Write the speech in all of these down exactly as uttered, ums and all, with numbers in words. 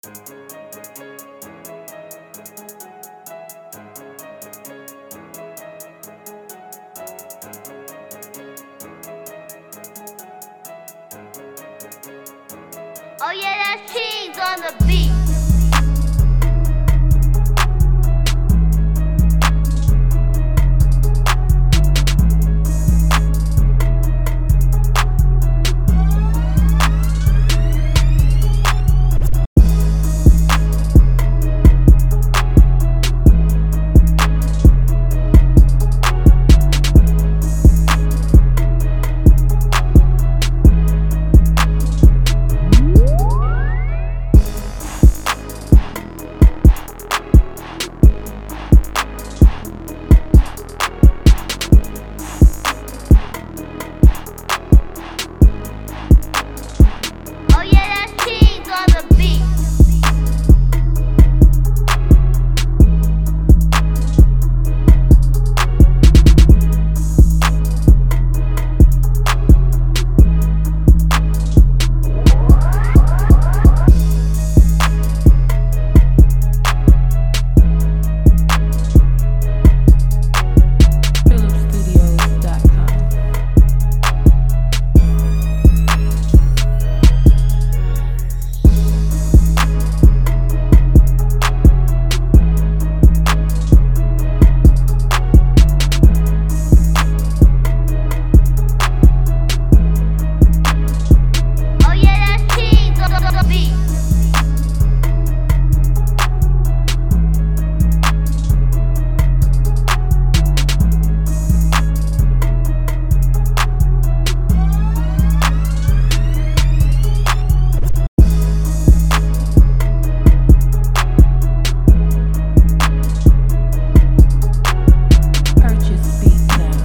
Oh yeah, that's cheese on the beat. Oh yeah, that's cheese on the beat. Oh yeah, that's cheese on the beat. Purchase beats now.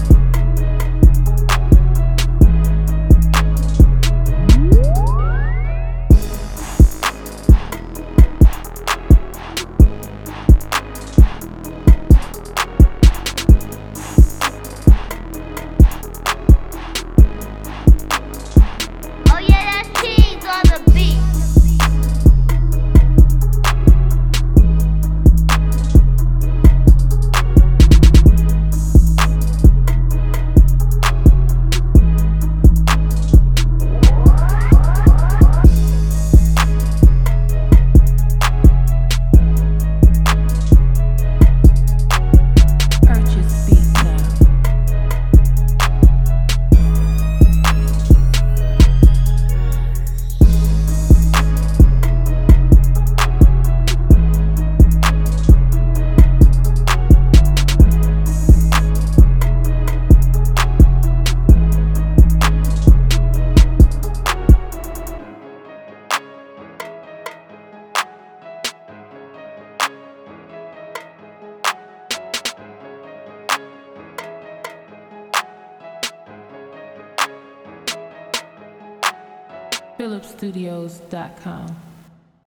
Oh yeah, that's cheese on the beat. Purchase beats now. Philip Studios dot com.